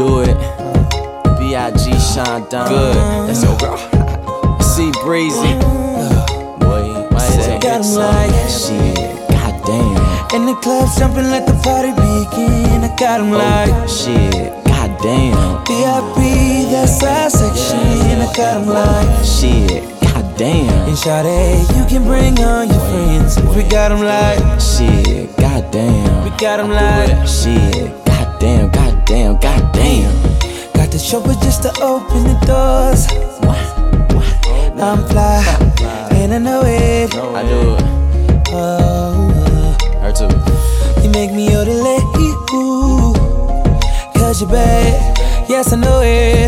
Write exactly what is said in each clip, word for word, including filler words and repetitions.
do it. B I G Sean Don. Good. That's your girl. C Breezy. Boy, why is that got him like shit? Goddamn. In the club jumping, let the party begin. I got him like shit. Goddamn. V I P, that's our section. I got him like shit. Goddamn. And shawty, you can bring on your friends. We got him like shit. Goddamn. We got him like shit. Goddamn. Goddamn. Goddamn. Got the chauffeur just to open the doors. I'm fly, and I know it. I do it. Oh, her too. You make me odorlate, ooh, cause you're bad. Yes, I know it.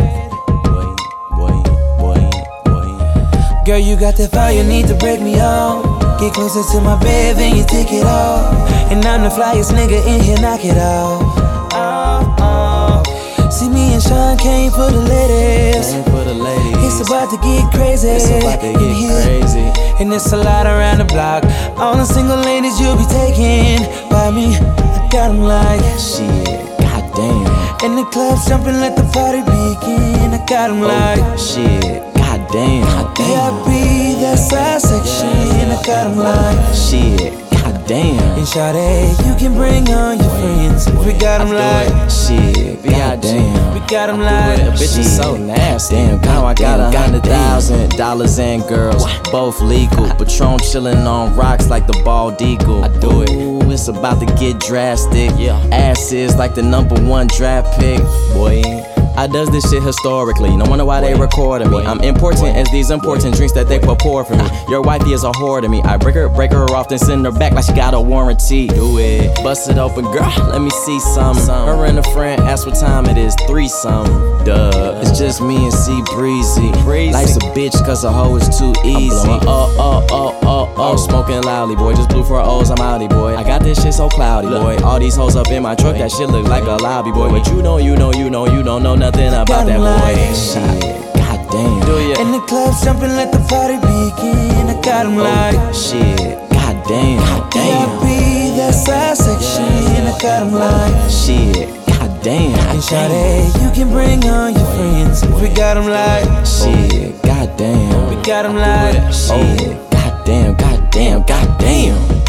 Boy, boy, boy, boy. Girl, you got that fire, you need to break me off. Get closer to my bed, then you take it off. And I'm the flyest nigga in here, knock it off. Oh, oh. See, me and Sean came for the ladies. Came for the ladies. It's about to get crazy. It's about to get here. crazy. And it's a lot around the block. All the single ladies you'll be taken by me. I got them like shit. Goddamn. In the club jumping, let the party begin. I got them like shit. Goddamn. V I P, that's our section. I got them like shit. Goddamn. And shawty, you can bring on your friends. We got them like shit. Goddamn. We got them like the bitch is so nasty. Damn, now I got a hundred thousand dollars and girls, both legal. Patron chillin' on rocks like the bald eagle. I do it. Ooh, it's about to get drastic. Yeah. Ass is like the number one draft pick. Boy, I does this shit historically. No wonder why they recording me. I'm important as these important drinks that they pour for me. Your wifey is a whore to me. I break her, break her off, then send her back like she got a warranty. Do it. Bust it open, girl. Let me see some. Her and a friend ask what time it is. Threesome. Duh. It's just me and C Breezy. Life's a bitch cause a hoe is too easy. Oh, oh, oh, oh, oh. Smoking loudly, boy. Just blew for O's, I'm outie, boy. I got this shit so cloudy, boy. All these hoes up in my truck, that shit look like a lobby, boy. But you know, you know, you know, you don't know nothing about that boy. Shit. Goddamn. Do ya? In the club jumping, let the party begin. I got him like shit. Goddamn. Goddamn. V I P, that's our section. I got him like shit. Goddamn. And shawty, you can bring on your friends. We got him like shit. Goddamn. We got him like shit. Goddamn. Goddamn. Goddamn.